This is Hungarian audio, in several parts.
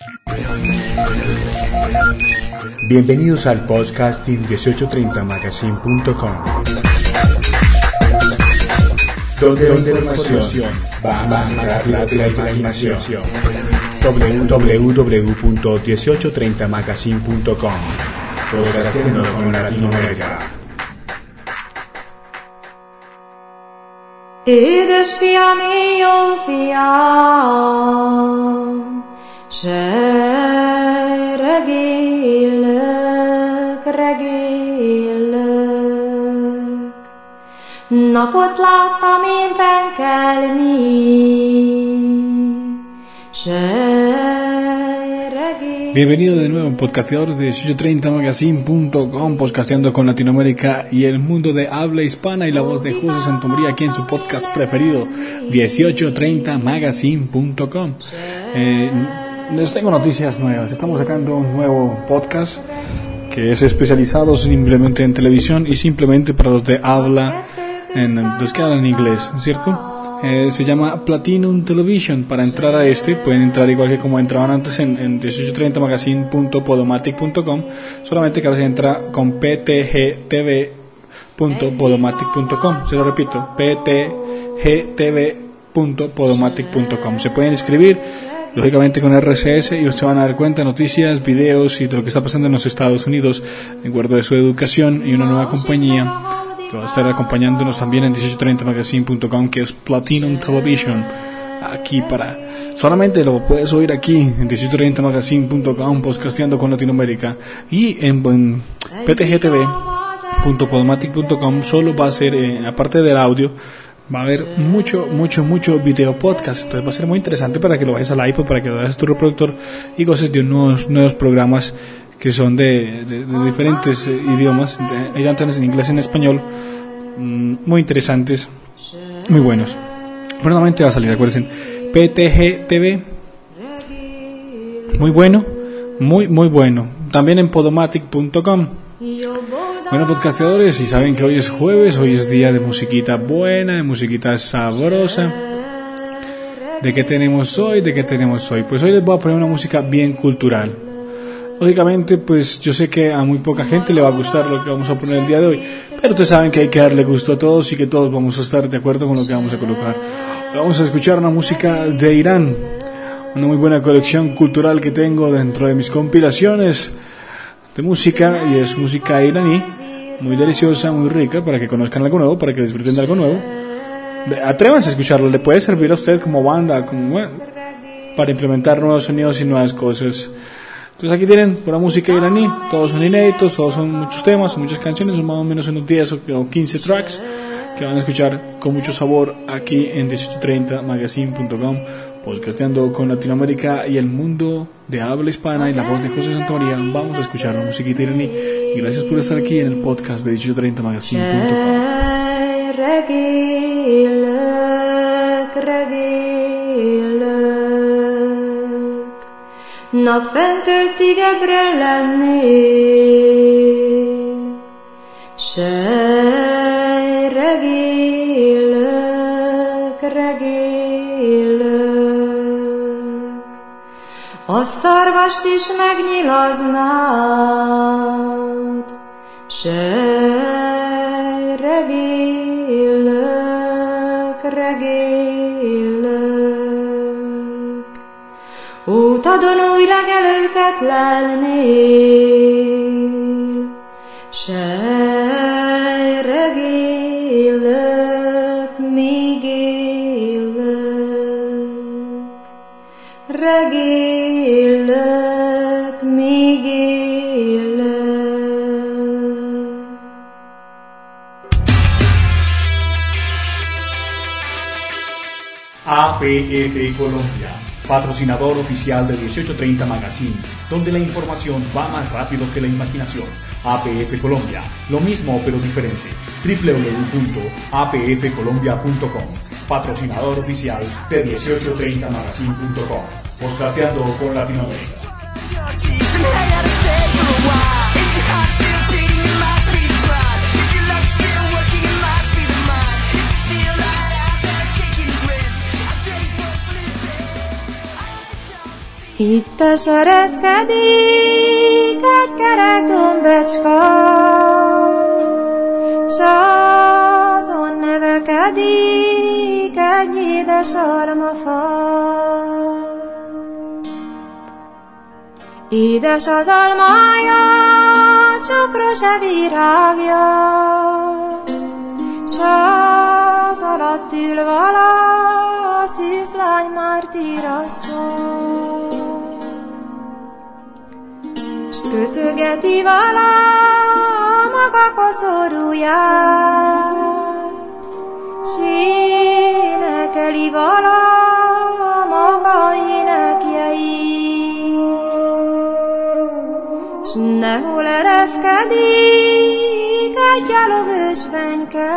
Bienvenidos al podcasting 1830magazine.com, donde la información va más rápido que la imaginación. www.1830magazine.com, podcastando con Latinoamérica. Édesfiam, jó fiam, se regélek, napot láttam én fenkelni, Bienvenido de nuevo, podcasteador de 1830magazine.com, podcasteando con Latinoamérica y el mundo de habla hispana, y la voz de José Santamaría aquí en su podcast preferido, 1830magazine.com. Les tengo noticias nuevas. Estamos sacando un nuevo podcast que es especializado simplemente en televisión y simplemente para los de habla, los que hablan inglés, ¿cierto? Se llama Platinum Television. Para entrar a pueden entrar igual que como entraban antes en 1830magazine.podomatic.com, solamente que ahora se entra con ptgtv.podomatic.com. Se lo repito, ptgtv.podomatic.com. Se pueden inscribir lógicamente con RCS y ustedes van a dar cuenta de noticias, videos y de lo que está pasando en los Estados Unidos en cuanto a su educación, y una nueva compañía que va a estar acompañándonos también en 1830magazine.com, que es Platinum Television. Aquí solamente lo puedes oír aquí en 1830magazine.com, podcasteando con Latinoamérica, y en ptgtv.podomatic.com solo va a ser, aparte del audio, va a haber mucho video podcast. Entonces va a ser muy interesante para que lo bajes al iPod, para que lo bajes a tu reproductor y goces de unos nuevos programas que son de diferentes idiomas, en inglés y en español, muy interesantes, muy buenos. Nuevamente va a salir, acuérdense, PTGTV, muy bueno, muy bueno. También en podomatic.com. Bueno, podcasteadores, y saben que hoy es jueves, hoy es día de musiquita buena, de musiquita sabrosa. ¿De qué tenemos hoy? Pues hoy les voy a poner una música bien cultural. Lógicamente, pues yo sé que a muy poca gente le va a gustar lo que vamos a poner el día de hoy, pero ustedes saben que hay que darle gusto a todos y que todos vamos a estar de acuerdo con lo que vamos a colocar. Vamos a escuchar una música de Irán, una muy buena colección cultural que tengo dentro de mis compilaciones de música, y es música iraní, muy deliciosa, muy rica, para que conozcan algo nuevo, para que disfruten de algo nuevo. Atrévanse a escucharlo, le puede servir a usted como banda, para implementar nuevos sonidos y nuevas cosas. Entonces aquí tienen pura música iraní, todos son inéditos, todos son muchos temas, son muchas canciones, son más o menos unos 10 o 15 tracks que van a escuchar con mucho sabor aquí en 1830magazine.com, podcasteando con Latinoamérica y el mundo de habla hispana, y la voz de José Santamaría. Vamos a escuchar la musiquita iraní, y gracias por estar aquí en el podcast de 1830magazine.com. Napfenkeltig ebbre lennél, se regélek, a szarvast is megnyilaznád, se regélek. Útadon új legelőket lelnél, se regélek, míg élek, míg élek. APF Colombia, patrocinador oficial de 1830 Magazine, donde la información va más rápido que la imaginación. APF Colombia, lo mismo pero diferente. www.apfcolombia.com, patrocinador oficial de 1830magazine.com, podcasteando con Latinoamérica. Itt eserezkedik egy kerek dombecska, s azon nevelkedik egy édes almafa. Édes az almája, csokros a virágja, s az alatt ül vala szűzlány mártírasszony. S kötögeti vala maga koszorúját, s énekeli vala maga énekjeit. S nehol ereszkedik egy gyalogős fenyke,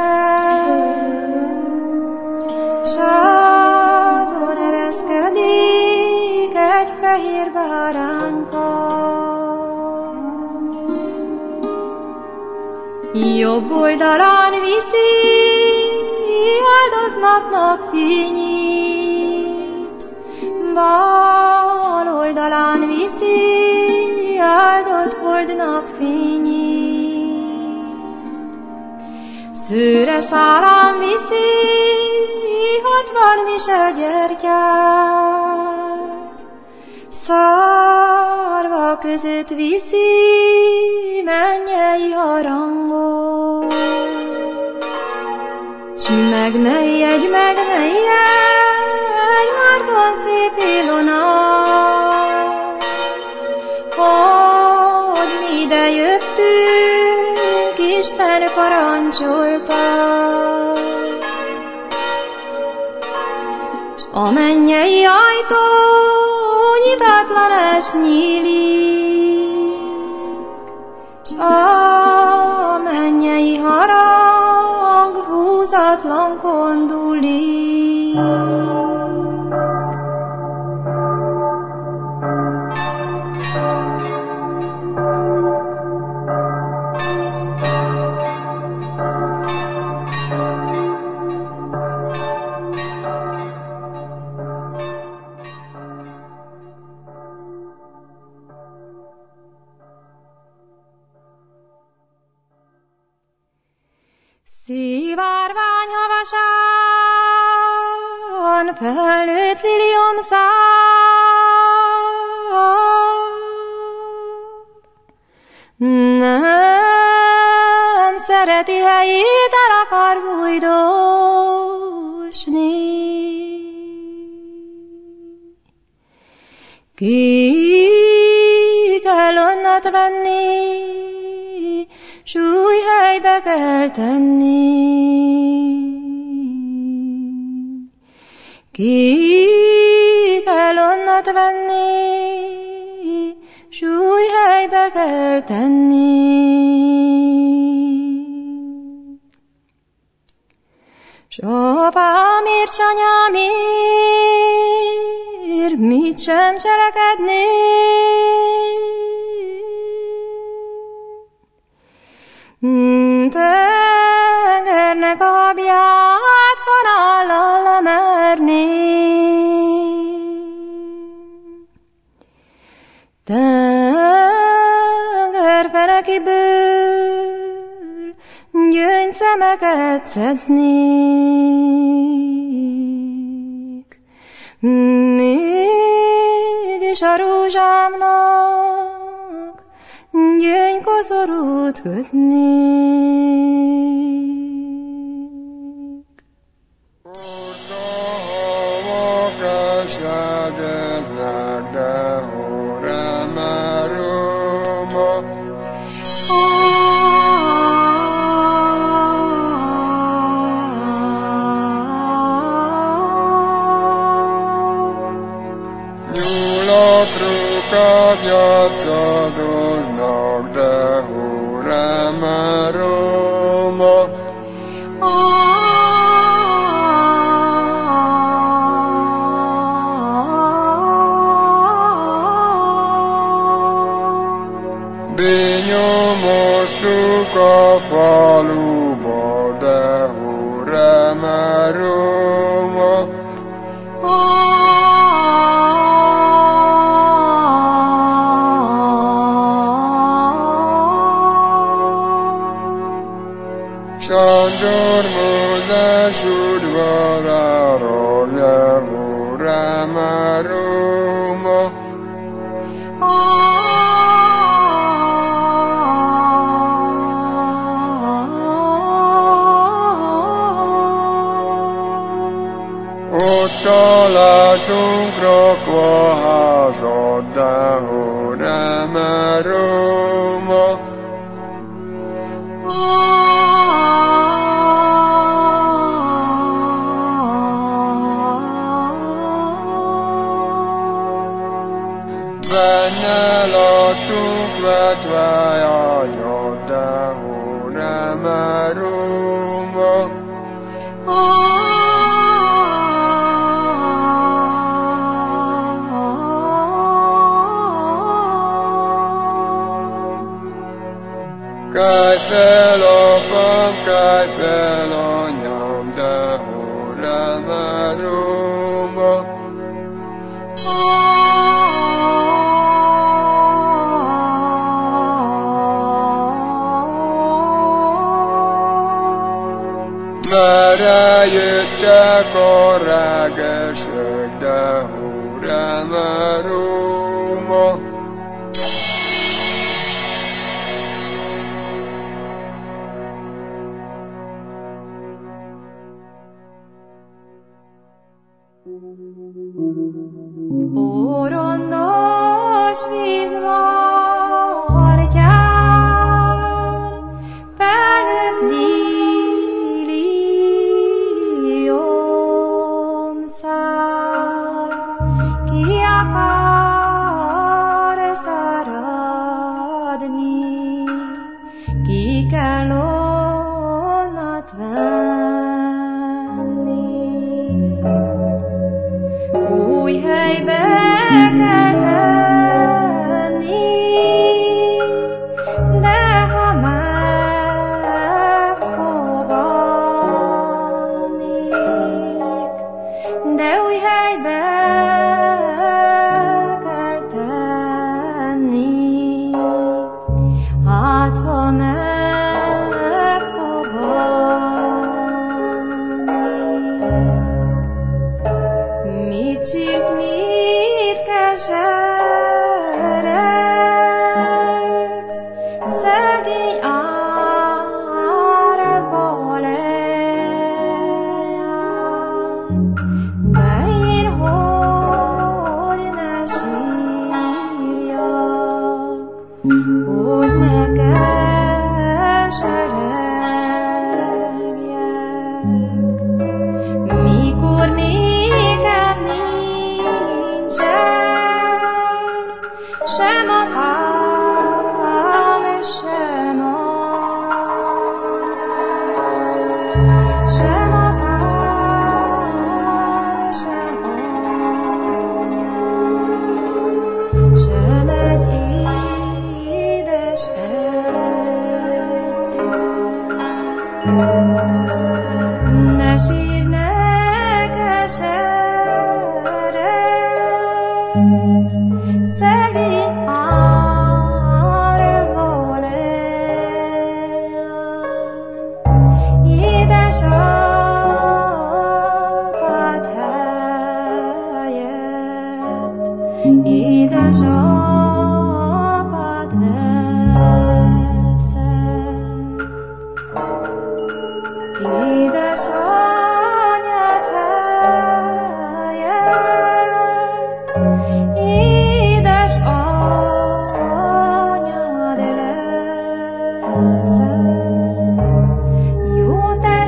s azon ereszkedik egy fehér báránka. Jobb oldalán viszi áldott napnak fényét, bal oldalán viszi áldott holdnak fényét. Szőre szálán viszi 60 mise gyertyát, szarva között viszi mennyei harangot. S megnegy, márton szép Ilona, hogy mi ide jöttünk, Isten parancsolta. S a mennyei ajtó nyitatlan nyílik, s a mennyei harang húzatlan kondulik. Szivárvány havasan felnőtt liliomszál, nem szereti helyét, el akar bújdosni. Ki kell onnat venni, súlyhelybe kell tenni. Ki kell onnat venni, súlyhelybe kell tenni. S apámért, s anyámért mit sem cselekednék, tengernek a habját kanállal lemernék. Tengerfenekiből gyöngyszemeket szednék, mégis a rózsámnak gyöngykoszorút kötnék. Piacadoznak, de húreme Róma. Benyomoztuk a faluba, de húreme Róma. Vándormozás udvaráról Jehúra már Róma. Ott találtunk rakva házat, Jehúra már Róma. Benne laktunk vetve ágyat, Jehúra már Róma. Kelj fel, apám, kelj fel, anyám, Jehúra már Róma. Merre jöttek a regesek, Jehúra már Róma. Ó, rondos vízmarkán felnőtt líliomszár, ki akar száradni, ki kell onnat venni. Új helybe kell tenni, de ha megfogadnék, de új helybe kell tenni, hát ha mit sírsz, mit keseregsz, szegény árva lejárt, de én hogy ne sírjak, hogy ne keseregjek, mikor néked sem apám, sem anyám, sem apám, sem anyám, sem egy édes egyet. Ne sírj, ne keseregj, szegény árva lejárt, édesapád helyett, édesapád leszek, édesanyád helyett, édesanyád leszek, jó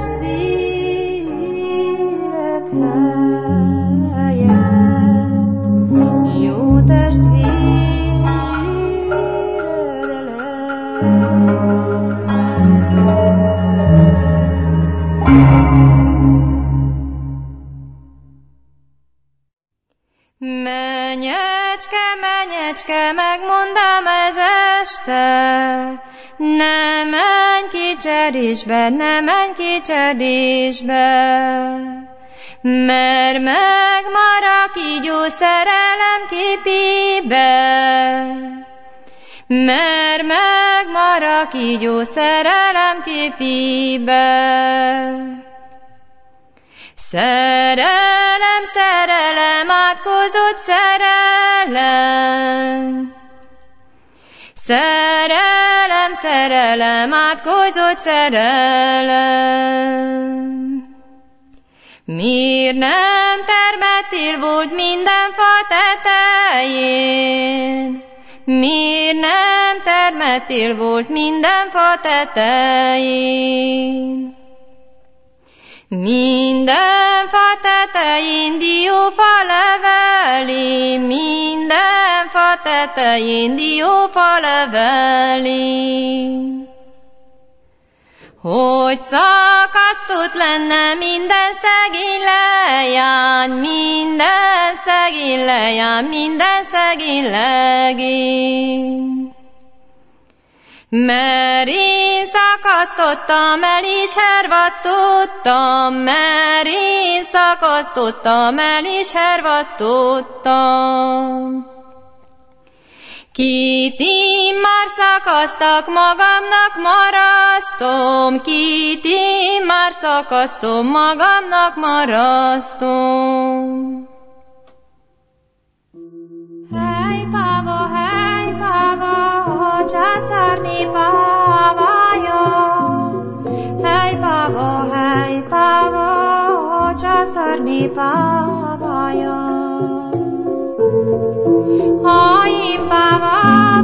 testvérek helyett, jó testvéred leszek. Menyecske, menyecske, megmondám ez este, ne menj ki cserésbe, ne menj ki cserésbe, mert megmarak kígyó szerelem képébe, mert megmarak már a kígyó szerelem képébe. Szerelem, szerelem, átkozott szerelem. Szerelem, szerelem, átkozott szerelem. Miért nem termettél volt minden fa tetején? Miért nem termettél volt minden fa tetején? Minden fa tetején diófa levelén, minden fa tetején diófa levelén. Hogy szakasztott lenne minden szegény lejány, minden szegény lejány, minden szegény legény. Mert én szakasztottam, el is hervasztottam, mert én szakasztottam, el is hervasztottam. Kit én már szakasztak, magamnak marasztom, kit én már szakasztom, magamnak marasztom. Hely páva, a császárné pávája. Hely páva, a császárné pávája. Ha én páva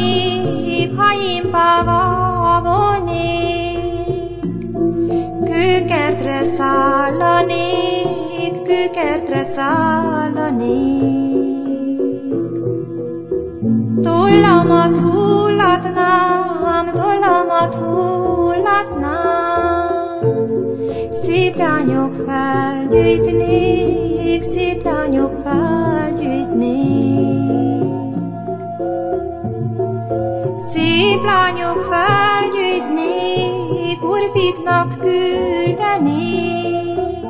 volnék, kőkertre szállanék, kőkertre szállanék. Tollamat hullatnám, szép lányok felgyűjtnék, szép lányok felgyűjtnék. Szép lányok felgyűjtnék, urfiknak küldenék.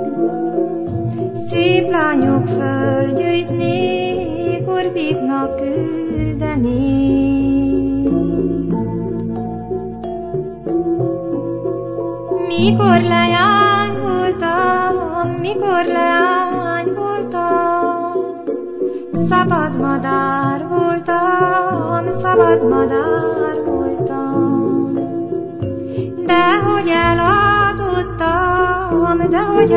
Szép lányok felgyűjtnék, urfiknak küldenék. Mikor leány voltam, szabad madár voltam, szabad madár voltam. Dehogy eladottam,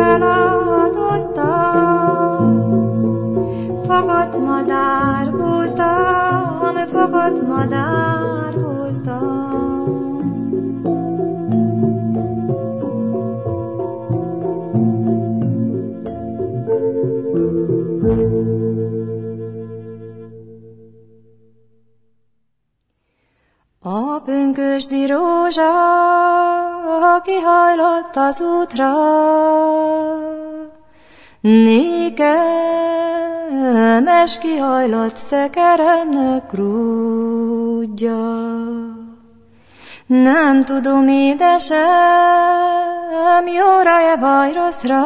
fogott madár voltam, fogott madár voltam. A pünkösdi rózsa kihajlott az útra, nékem es kihajlott szekeremnek rúdja. Nem tudom, édesem, jóra-e vagy rosszra,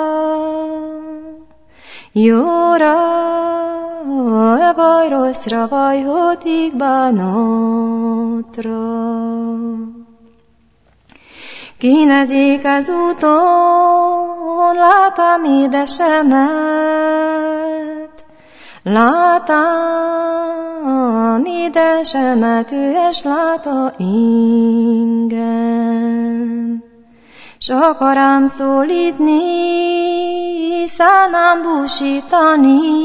jóra-e vagy rosszra, vagy hótig bánatra. Kínezik az úton, látám édesemet, látám édesemet, ő es lát engem. S akarám szólítni, szánám búsítani,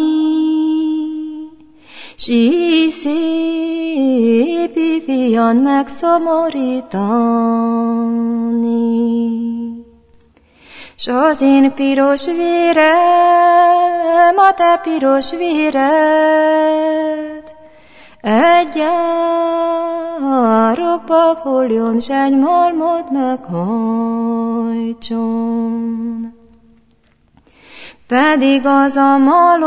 s így szép ifjan megszomorítani. S az én piros vérem, a te piros véred, egy árokba folyjon, s egy malmot meghajtson. Pedig az a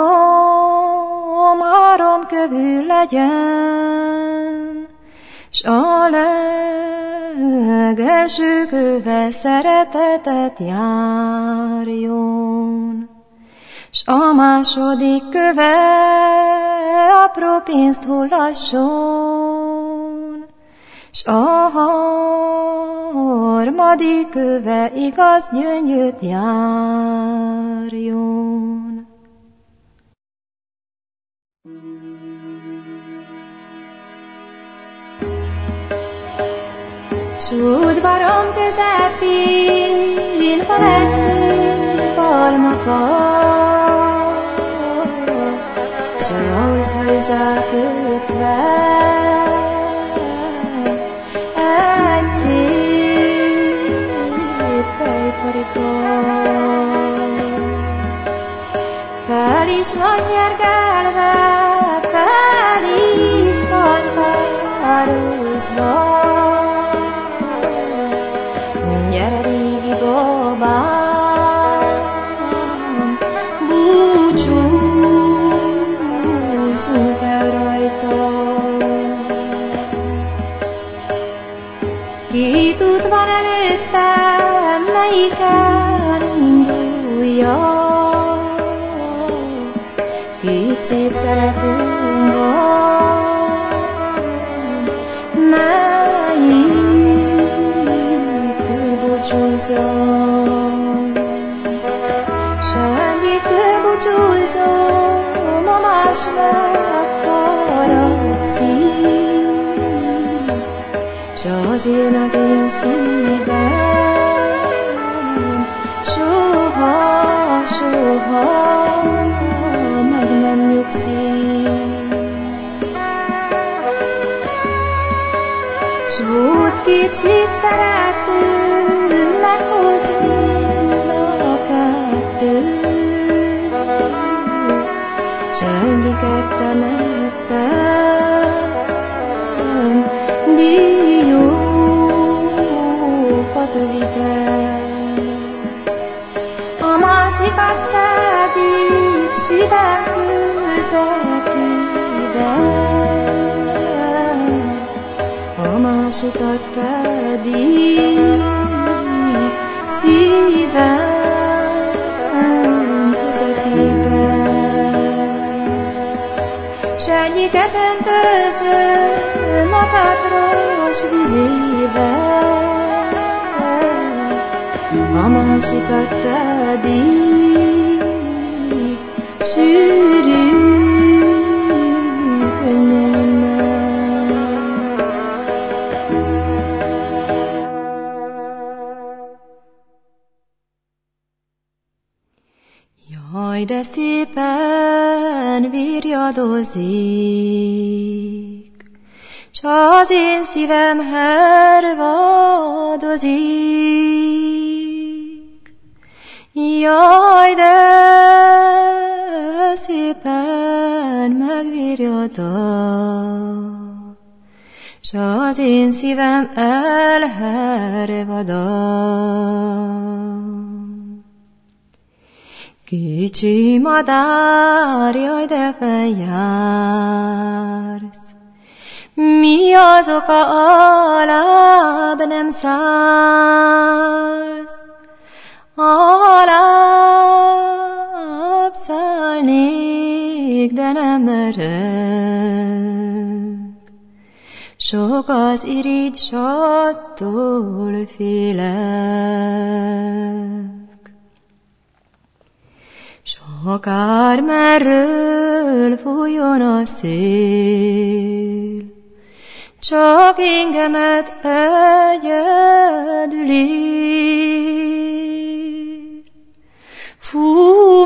malom 3 kövű legyen, s a legelső köve szeretetet járjon. S a második köve apró pénzt hullasson, s a harmadik öve igaz gyöngyöt járjon. S udvarom közepén van egy szép almafa, s ahhoz hozzákötve egy szép fejparipa. Fel is van nyergelve, fel is van kározva. Gyere, régi babám, búcsúzzunk el rajta. Ki tud van előttem, melyiken induljak? Két szép szeretőm van, melyiktől búcsúzzam? Sennyitől búcsúzzam, a más megharagszik, s azért az én szívem soha, soha meg nem nyugszik. S volt két szép szerető, meghalt mind a kettő, s egyiket temettem diófatöviben, a másikat pedig szívem közepében, a másikat pedig szívem közepében. S egyiket öntözöm a Tatros vizével, a másikat pedig sűrű könnyemmel. Jaj, de szépen virjadozik, s az én szívem hervadozik. Jaj, de szépen megvirjadok, s az én szívem elhervadok. Kicsi madár, jaj, de feljársz, mi az oka, alább nem szállsz? Alább szállnék, de nem merek. Sok az irigy, s attól félek. S akármerről fújjon a szél, csak engemet egyedül ér. Fú,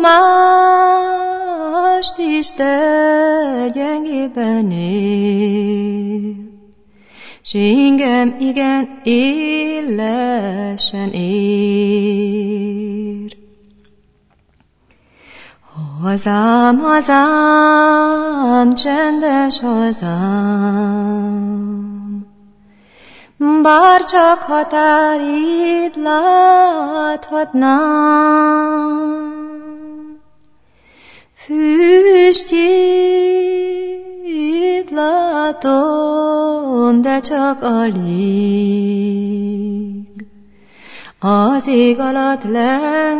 mást is te gyengében él, s engem igen élesen ér. Hazám, hazám, csendes hazám, bár csak határid láthatnám, füstjét látom, de csak alig. Az ég alatt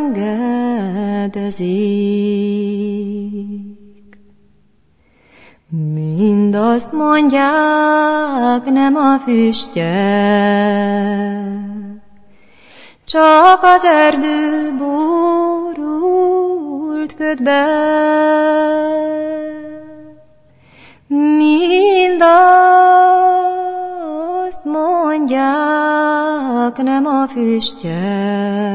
lengedezik. Mindazt mondják, nem a füstje, csak az erdő borult ködbe. Mindazt mondják, nem a füstje,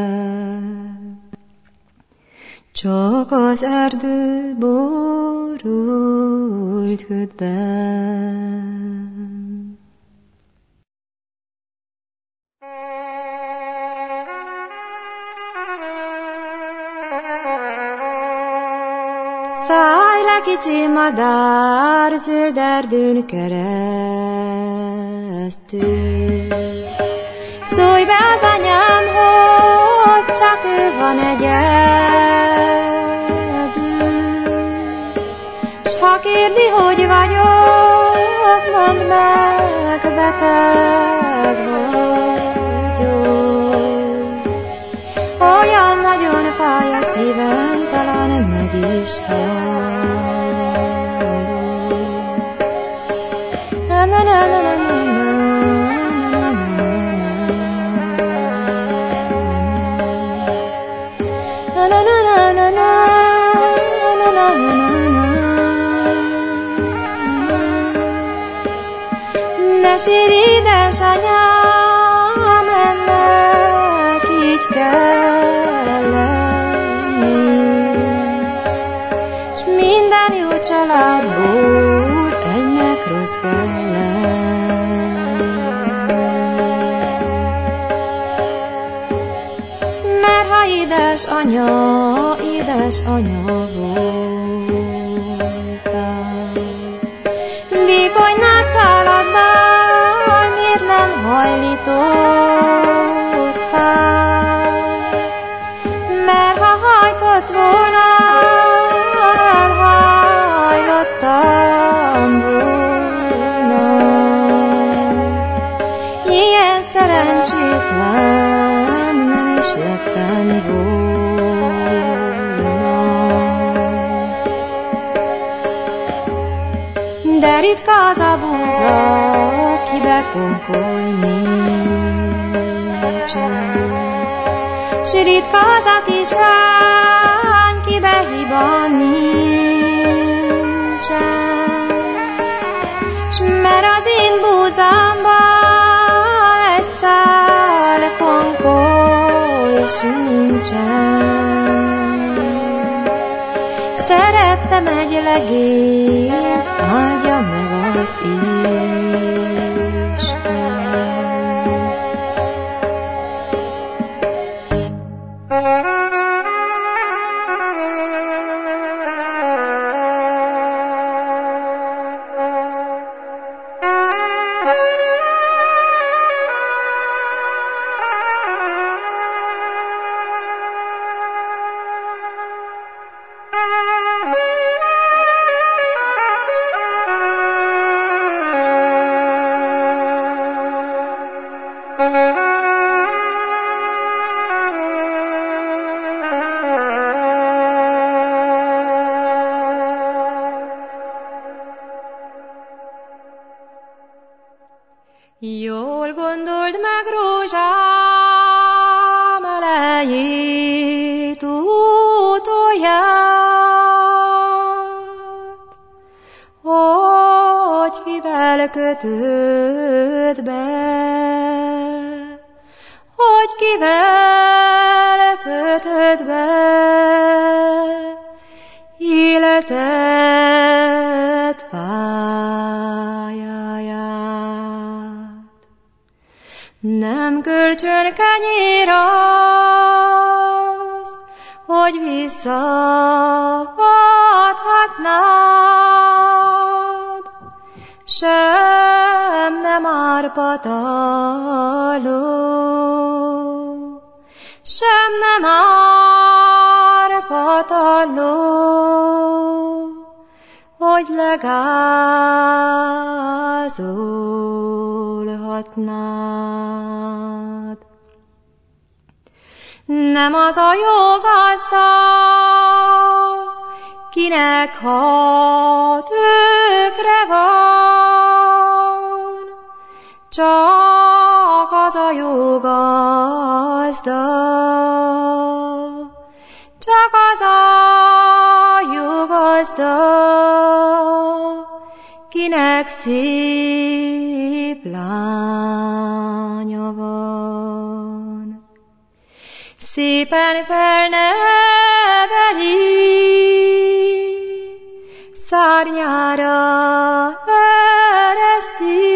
csak az erdő borult ködben. Szállj le, kicsi madár, zöld erdőn keresztül. Szólj be az anyámhoz, csak ő van egyedül. S ha kérdi, hogy vagyok, mondd meg, beteg vagyok. Olyan nagyon fáj a szívem, talán meg is hallok. Na na na na na na na na na. Ne sírj, édesanyám, ennek így kell lenni, s minden jó családból egynek rossz kell lenni. Mert ha édes anya voltál, vékony nátszáladdal miért nem hajlítottál? Mert ha hajtott volna, elhajlottam volna. Ilyen szerencsétlen nem is lettem volna. De ritka az a búza, kibe konkoly nincsen, s ritka az a kislány, kibe hiba nincsen. S mert az én búzámban egy szál konkoly sincsen. Szerettem egy legényt, áldja meg az Isten. Jól gondold meg, rózsám, elejét, utóját, hogy kivel kötöd be, hogy kivel kötöd be életed pályáját. Nem kölcsön kenyér az, hogy visszaadhatnád, sem nem árpatalló, sem nem árpatalló, hogy legázolhatnád. Nem az a jó gazda, kinek hat ökre van, csak az a jó gazda, csak az a jó gazda, kinek szép lánya van. Szépen felneveli, szárnyára ereszti,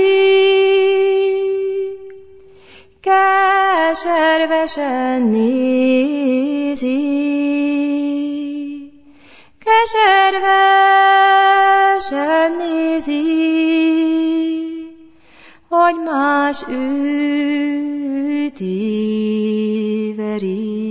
keservesen nézi, keservesen nézi, hogy más őt éveri.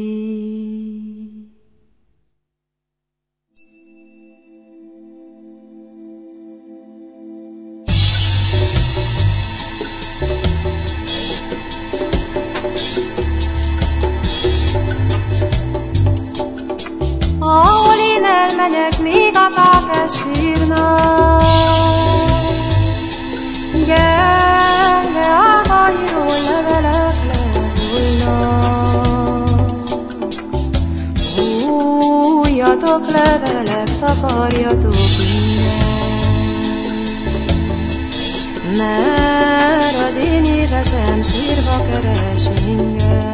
Ahol én elmegyek, még a fák elsírnak, gyenge ágairól levelek lehullnak. Hújjatok levelek, takarjatok innen, mert az én édesem sírva keres engem.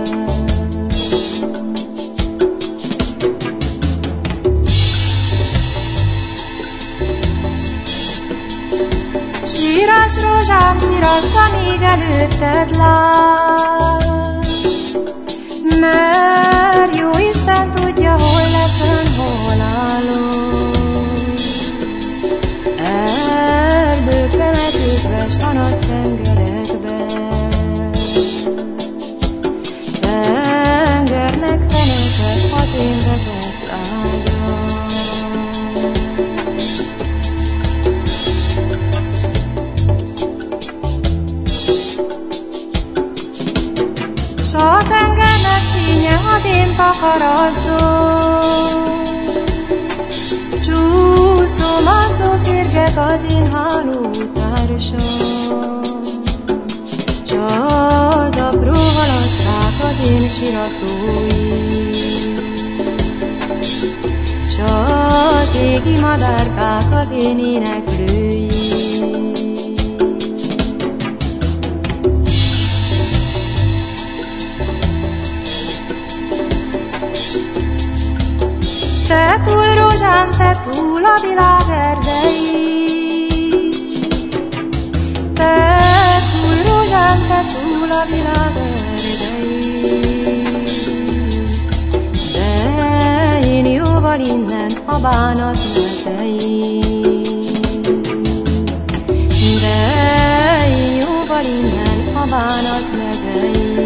Síras rózsám, sírassa, míg előtted lát, mert jó Isten tudja, hol leszön, hol állom. Erdőkbe, mezőkbe, s a nagy tengerekben, tengernek feneket, hat én vetett ágyam. S a tengernek színje az én takaradzom, csúszom a szóférgek az én hálótársam, s az apró halacskák az én siratóim, s az égi madárkák az én éneklőim. Te túl, rózsám, te túl a világ erdei, te túl, rózsám, te túl a világ erdei. De én jóval innen a bánat mezeim, de én jóval innen a bánat mezeim.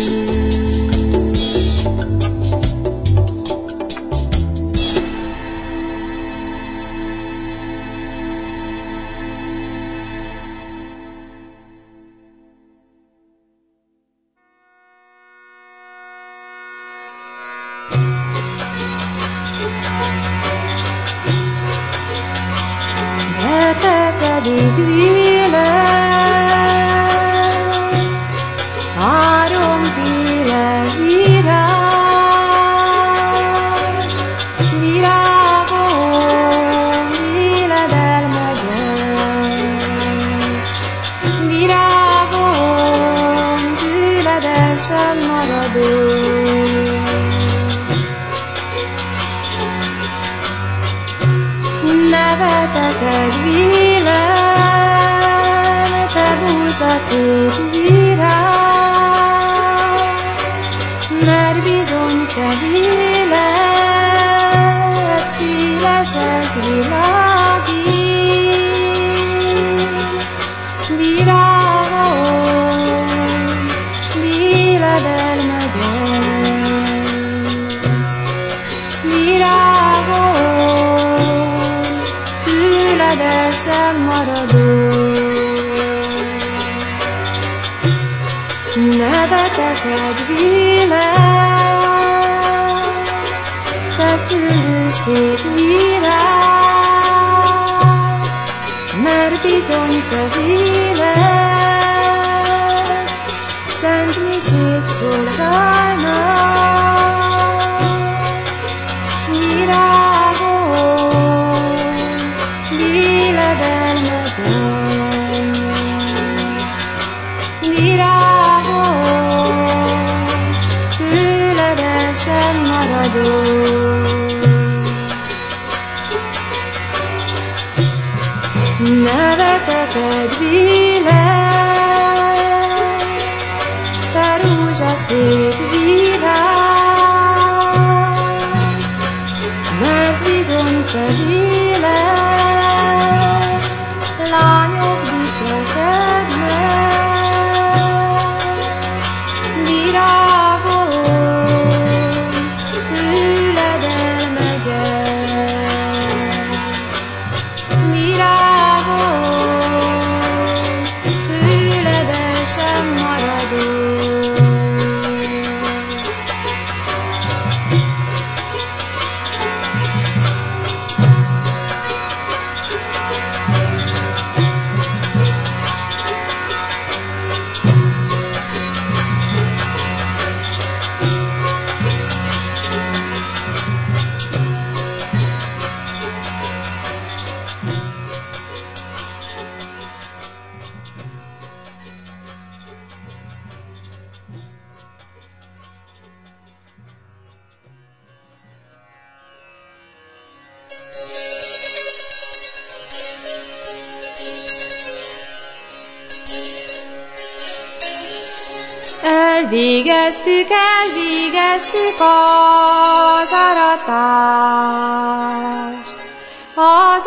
Betekedik világ, háromféle virág, virágom, életel megyek, virágom, tőled sem maradok. Nevetek világ, te búza szép virág, mert bizony te élet, széles ez világít. Virágom, világ elmegyek, virágom, tőled sem maradok. Nevetek világ, te szülő szép világ, bizony te vélet, szent misét szolgálnak, virágon, léledelmeden, virágon, tőled el sem maradok. Neveteted vélet, te rózsaszép virág, mert bizony te vélet, lányok dicsekednek, virágon, tőled elmegyek, virágon, tőled el sem maradok. Elvégeztük az aratást, az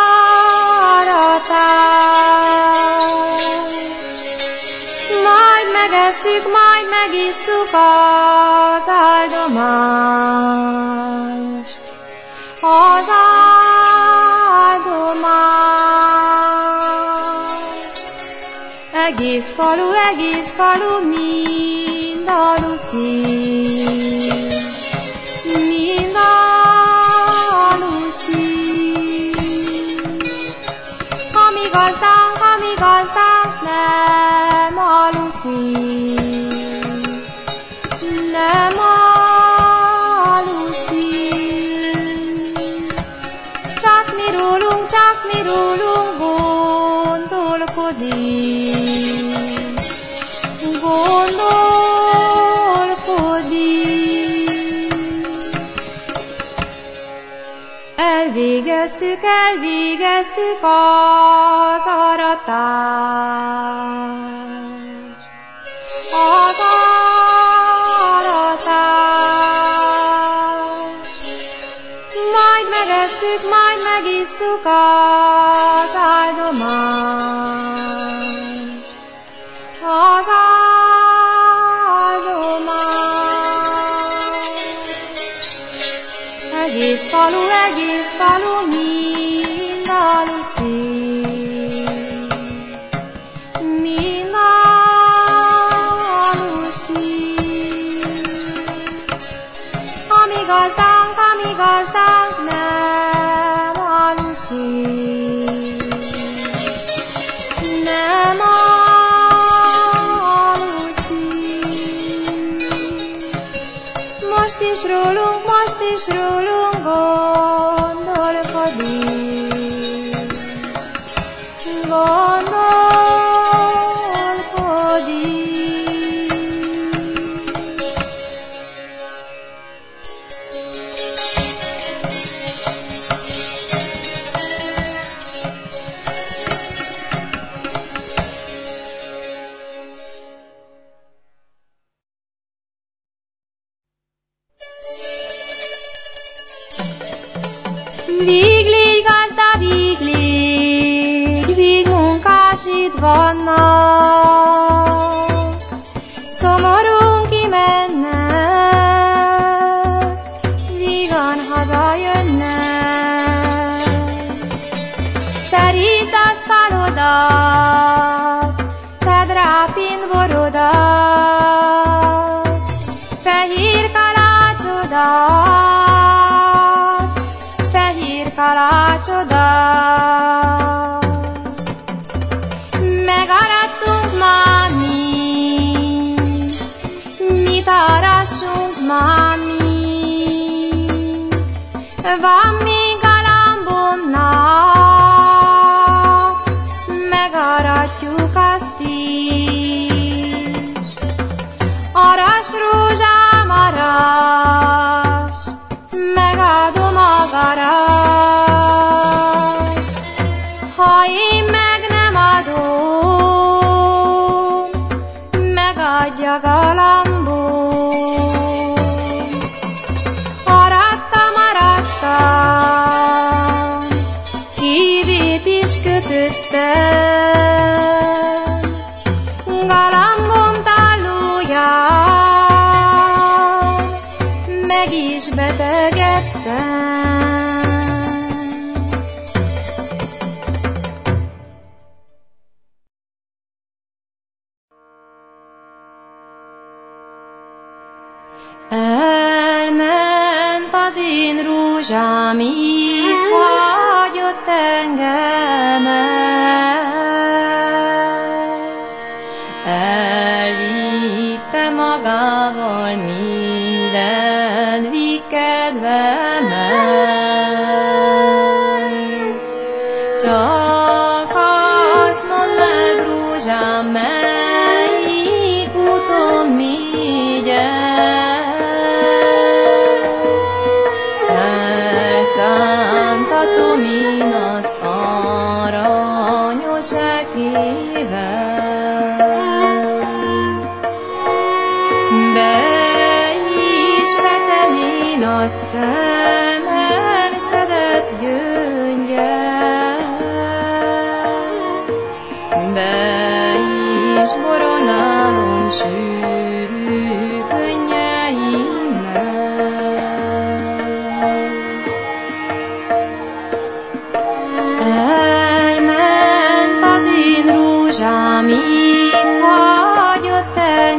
aratást. Majd megesszük, majd megisszuk az áldomást, az áldomást. Egész falu mind aluszik, mind aluszik. Ha mi gazdánk nem aluszik, nem aluszik. Csak mi rólunk gondolkodik, Elvégeztük az aratást, az aratást. Majd megesszük, majd megisszuk az áldomást, az áldomást. Egész falu mind aluszik, mind aluszik. Ha mi gazdánk nem aluszik, nem aluszik. Most is rólunk gondolkodik, Véglégy, gazda, véglégy munkásid vannak, szomorún kimennek, vígan hazajönnek. Terítsd asztalodat, tedd rá pinborodat, fehér kalácsodat, Van még a lambomnak, megaratjuk azt is. Aras rózsám, aras, megadom a garas. Ha én meg nem adom, megadja galambom. Hívét is kötöttem, galambom tallóján, meg is betegettem. Elment az én rózsám, itt hagyott engemet. Elvitte magával minden kedvemet. Csak azt mondd meg, rózsám, melyik úton vigyek. Elszántatom én azt aranyos ekével, be is vetem én a szemen szedett gyöngyet, be is boronálom sűrű könnyeimmel. Elment az én rózsám, itt hagyott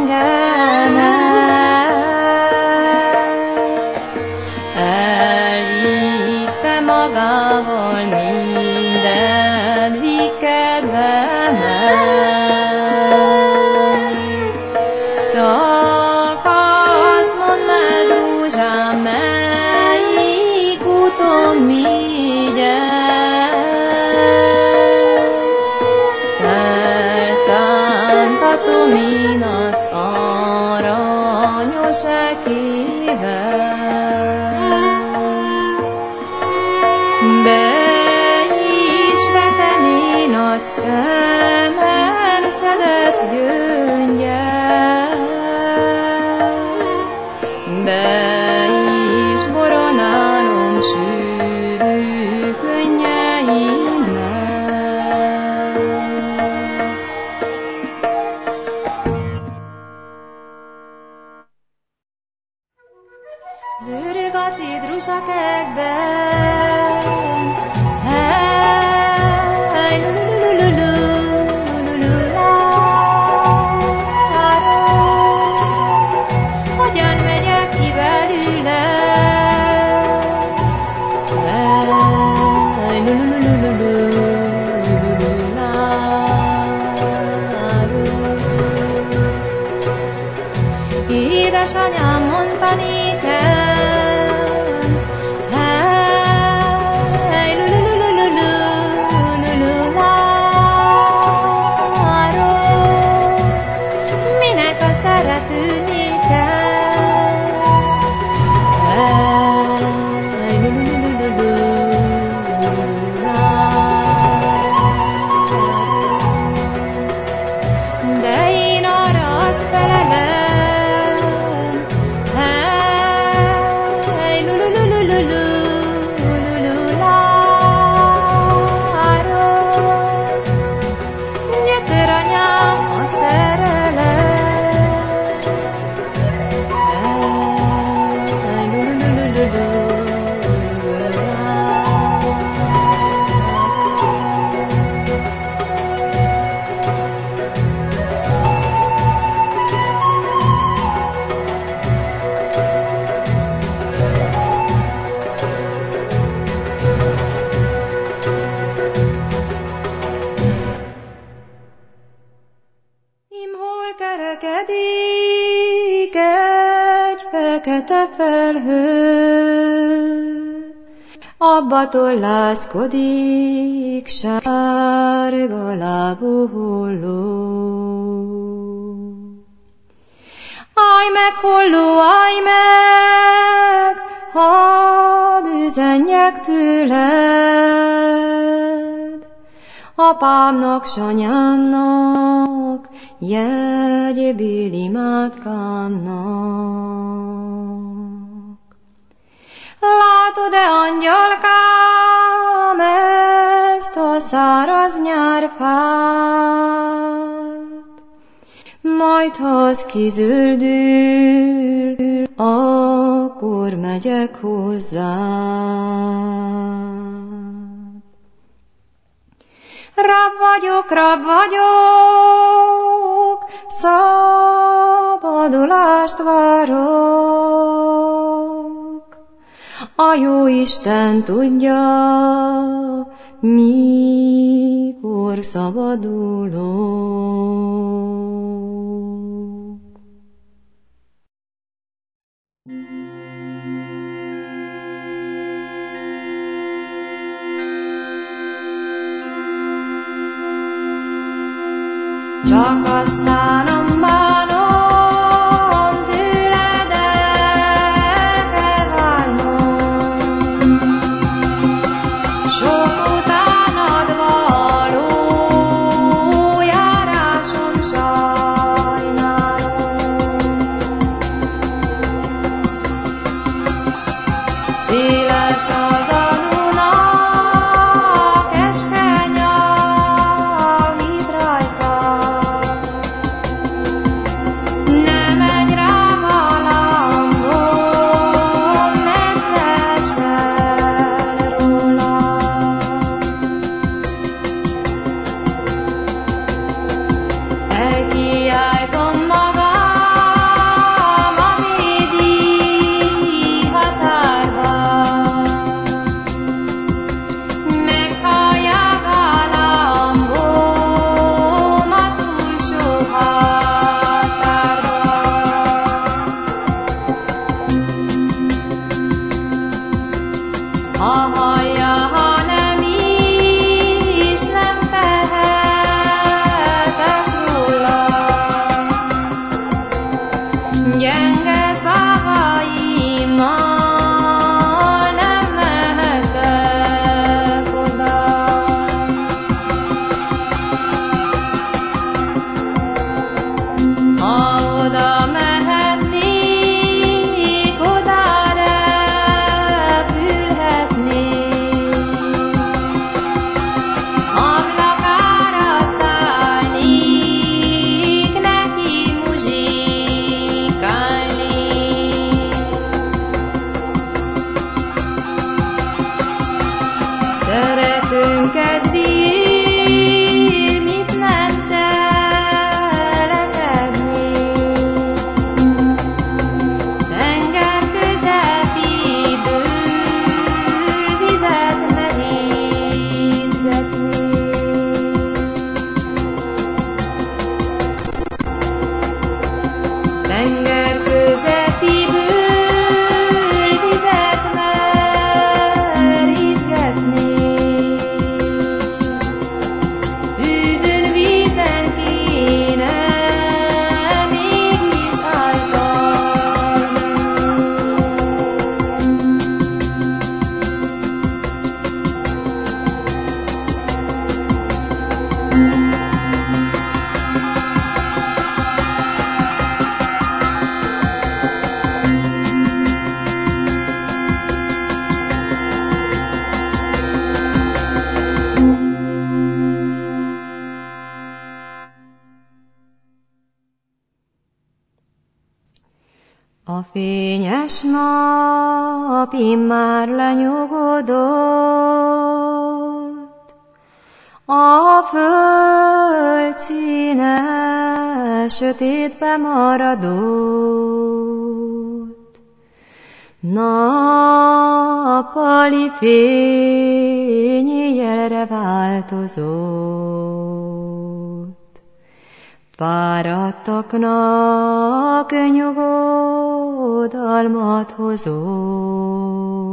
engemet. Elvitte magával minden kedvemet. Csak azt mondd meg, rózsám, melyik úton vigyek. Elszántatom én azt aranyos ekével, be is vetem én a szemen szedett gyöngyet, be is boronálom sűrű könnyeimmel. Zörög a cédrus a kertben, hey, hogyan megyek ki belőle? Édesanyám mondta nékem, hey, minek a szerető nékem, de én arra azt felelem, hey, gyököranyám a szerelem, Im hol kerekedik egy fekete felhő, abba tollászkodik sárga lábú holló. Állj meg, holló, állj meg, hadd üzenjek tőled, apámnak, sanyámnak, jegyébil imádkámnak. Látod-e, angyalkám, ezt a száraz nyárfát? Majd ha az kizöldül, akkor megyek hozzá. Rab vagyok, szabadulást várok. A Jóisten tudja, mikor szabadulok. Csak a szánom bánom, tőled el kell válnom. Sok utánad való járásom sajnálom. Széles az a Duna, keskeny a víz rajta. Ne menj rá galambom, mert leesel róla. Elkiáltom magam a védi határba. Meghallják galambom a túlsó határba. Ha hallja, ha nem is, nem tehetek róla. Gyenge szavaimmal nem mehetek oda. Ha oda mehetnék, oda repülhetnék. Ablakára szállnék, neki muzsikálni. Szeretőnket bír, mit nem cselekedni. Tenger közepéből vizet merítgetni. Tenger közepéből vizet merítgetni. Tűzön, vízen kéne mégis által A fényes nap immár lenyugodott, a föld színe sötétbe maradott. Nappali fény éjjelre változott. Fáradtaknak nyugodt bódalmat hozott.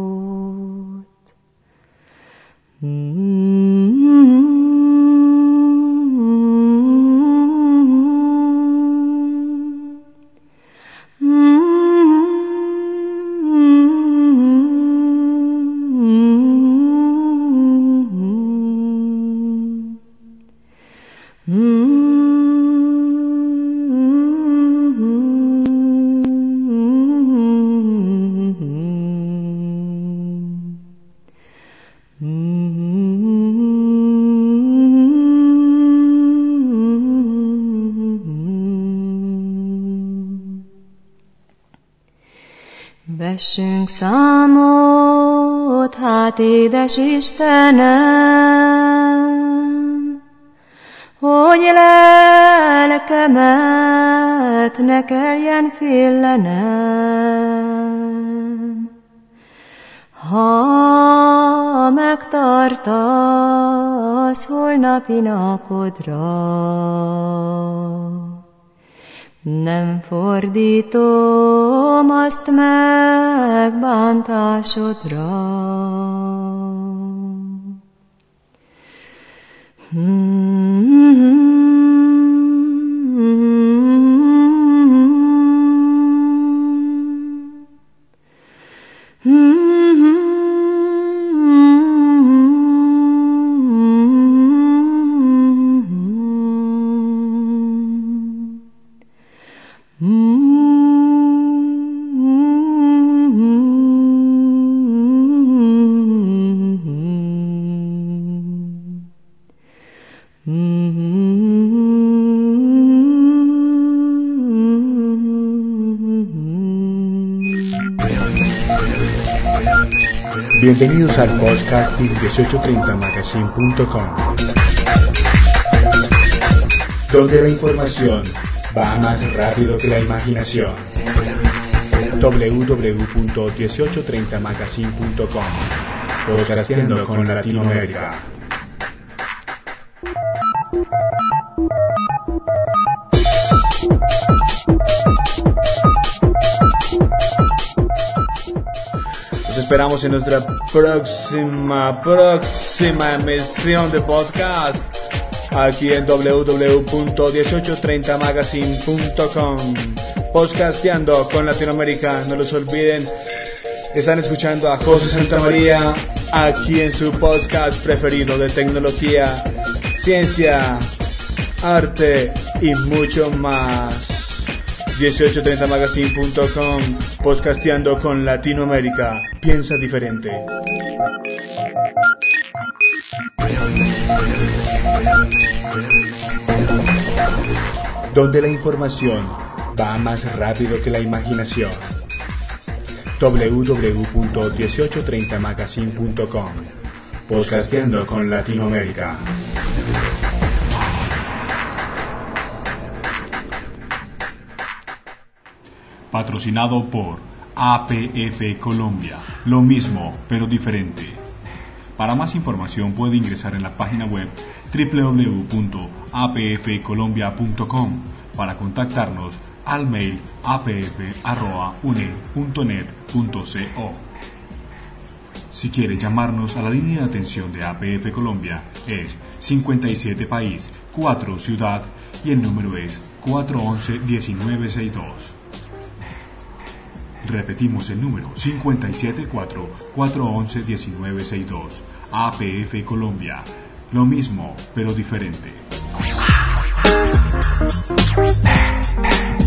Vessünk számot, hát édes Istenem, hogy lelkemet ne kelljen félenem. Ha megtartasz holnapi napodra, nem fordítom azt meg bántásodra. Bienvenidos al podcast 1830magazine.com, donde la información va más rápido que la imaginación. www.1830magazine.com, podcasteando con Latinoamérica. Los esperamos en nuestra próxima emisión de podcast aquí en www.1830magazine.com, podcasteando con Latinoamérica. No los olviden, están escuchando a José Santamaría aquí en su podcast preferido de tecnología, ciencia, arte y mucho más. 1830magazine.com, podcasteando con Latinoamérica. Piensa diferente. Donde la información va más rápido que la imaginación. www.1830magazine.com, podcasteando con Latinoamérica. Patrocinado por APF Colombia, lo mismo pero diferente. Para más información puede ingresar en la página web www.apfcolombia.com, para contactarnos al mail apf@une.net.co. Si quiere llamarnos a la línea de atención de APF Colombia, es 57 País, 4 Ciudad y el número es 411-1962. Repetimos el número 574-411-1962. APF Colombia, lo mismo pero diferente.